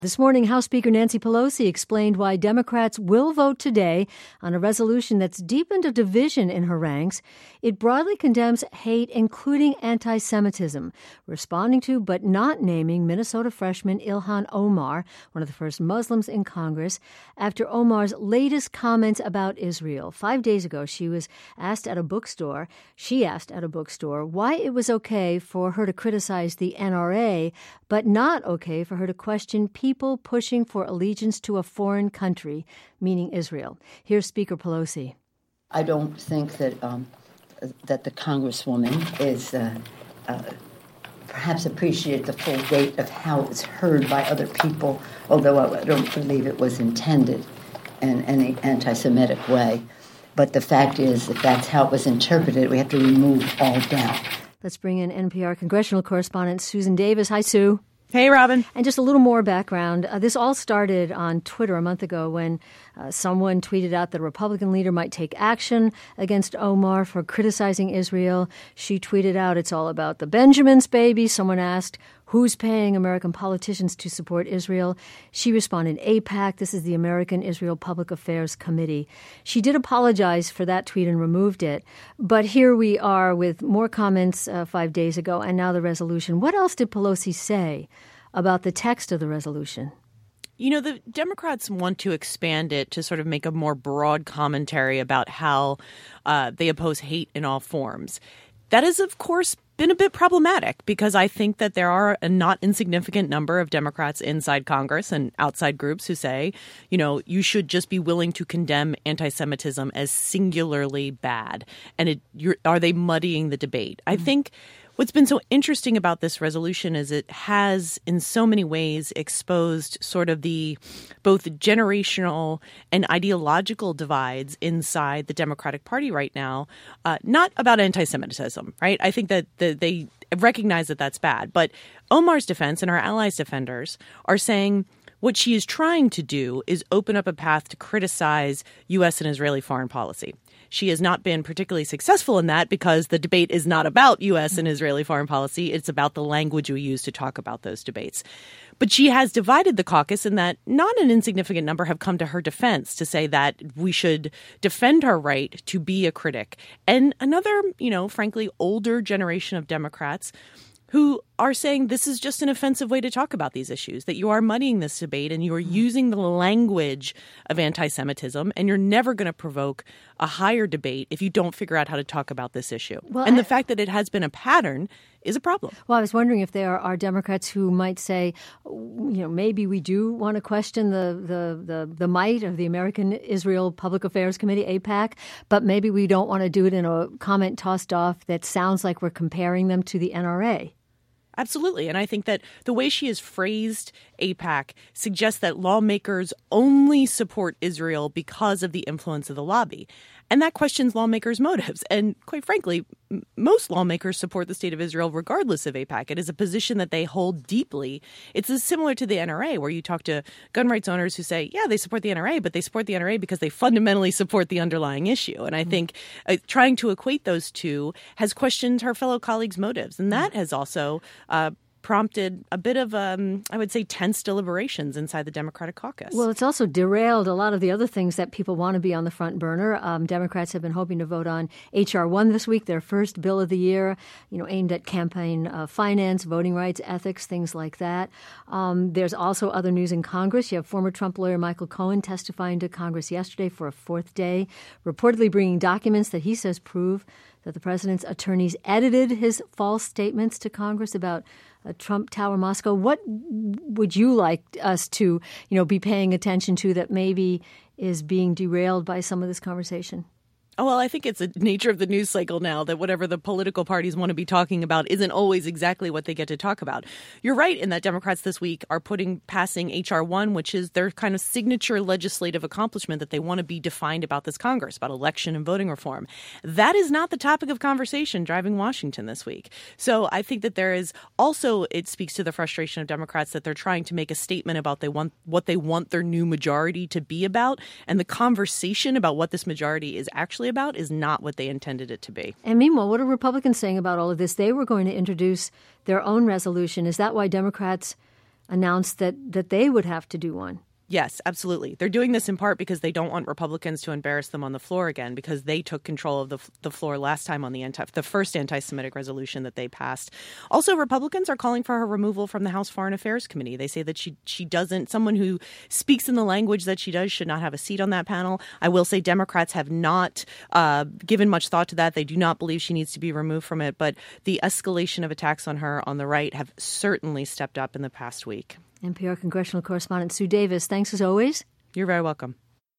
This morning, House Speaker Nancy Pelosi explained why Democrats will vote today on a resolution that's deepened a division in her ranks. It broadly condemns hate, including anti-Semitism, responding to but not naming Minnesota freshman Ilhan Omar, one of the first Muslims in Congress, after Omar's latest comments about Israel. 5 days ago, she asked at a bookstore why it was okay for her to criticize the NRA, but not okay for her to question people pushing for allegiance to a foreign country, meaning Israel. Here's Speaker Pelosi. I don't think that that the Congresswoman is perhaps appreciated the full weight of how it was heard by other people, although I don't believe it was intended in any anti-Semitic way. But the fact is, if that's how it was interpreted, we have to remove all doubt. Let's bring in NPR congressional correspondent Susan Davis. Hi, Sue. Hey, Robin. And just a little more background. This all started on Twitter a month ago when someone tweeted out that a Republican leader might take action against Omar for criticizing Israel. She tweeted out, "It's all about the Benjamins, baby." Someone asked, "Who's paying American politicians to support Israel?" She responded, AIPAC. This is the American Israel Public Affairs Committee. She did apologize for that tweet and removed it. But here we are with more comments 5 days ago and now the resolution. What else did Pelosi say about the text of the resolution? You know, the Democrats want to expand it to sort of make a more broad commentary about how they oppose hate in all forms. That has, of course, been a bit problematic because I think that there are a not insignificant number of Democrats inside Congress and outside groups who say, you know, you should just be willing to condemn anti-Semitism as singularly bad. And are they muddying the debate? I think what's been so interesting about this resolution is it has in so many ways exposed sort of the both generational and ideological divides inside the Democratic Party right now, not about anti-Semitism, right? I think that they recognize that that's bad. But Omar's defense and our allies' defenders are saying what she is trying to do is open up a path to criticize U.S. and Israeli foreign policy. She has not been particularly successful in that because the debate is not about U.S. and Israeli foreign policy. It's about the language we use to talk about those debates. But she has divided the caucus in that not an insignificant number have come to her defense to say that we should defend her right to be a critic. And another, frankly, older generation of Democrats who are saying this is just an offensive way to talk about these issues, that you are muddying this debate and you are using the language of anti-Semitism and you're never going to provoke a higher debate if you don't figure out how to talk about this issue. And the fact that it has been a pattern is a problem. Well, I was wondering if there are Democrats who might say, maybe we do want to question the might of the American Israel Public Affairs Committee, AIPAC, but maybe we don't want to do it in a comment tossed off that sounds like we're comparing them to the NRA. Absolutely. And I think that the way she has phrased AIPAC suggests that lawmakers only support Israel because of the influence of the lobby. And that questions lawmakers' motives. And quite frankly, most lawmakers support the state of Israel regardless of AIPAC. It is a position that they hold deeply. It's similar to the NRA, where you talk to gun rights owners who say, yeah, they support the NRA, but they support the NRA because they fundamentally support the underlying issue. And I think trying to equate those two has questioned her fellow colleagues' motives. And that has also prompted a bit of, I would say, tense deliberations inside the Democratic caucus. Well, it's also derailed a lot of the other things that people want to be on the front burner. Democrats have been hoping to vote on H.R. 1 this week, their first bill of the year, aimed at campaign finance, voting rights, ethics, things like that. There's also other news in Congress. You have former Trump lawyer Michael Cohen testifying to Congress yesterday for a fourth day, reportedly bringing documents that he says prove that the president's attorneys edited his false statements to Congress about Trump Tower Moscow. What would you like us to, be paying attention to that maybe is being derailed by some of this conversation? Oh, well, I think it's the nature of the news cycle now that whatever the political parties want to be talking about isn't always exactly what they get to talk about. You're right in that Democrats this week are passing H.R. 1, which is their kind of signature legislative accomplishment that they want to be defined about this Congress, about election and voting reform. That is not the topic of conversation driving Washington this week. So I think that there is also, it speaks to the frustration of Democrats that they're trying to make a statement about what they want their new majority to be about. And the conversation about what this majority is actually about is not what they intended it to be. And meanwhile, what are Republicans saying about all of this? They were going to introduce their own resolution. Is that why Democrats announced that they would have to do one. Yes, absolutely. They're doing this in part because they don't want Republicans to embarrass them on the floor again, because they took control of the floor last time on the first anti-Semitic resolution that they passed. Also, Republicans are calling for her removal from the House Foreign Affairs Committee. They say that she doesn't, someone who speaks in the language that she does should not have a seat on that panel. I will say Democrats have not given much thought to that. They do not believe she needs to be removed from it, but the escalation of attacks on her on the right have certainly stepped up in the past week. NPR congressional correspondent Sue Davis, thanks as always. You're very welcome.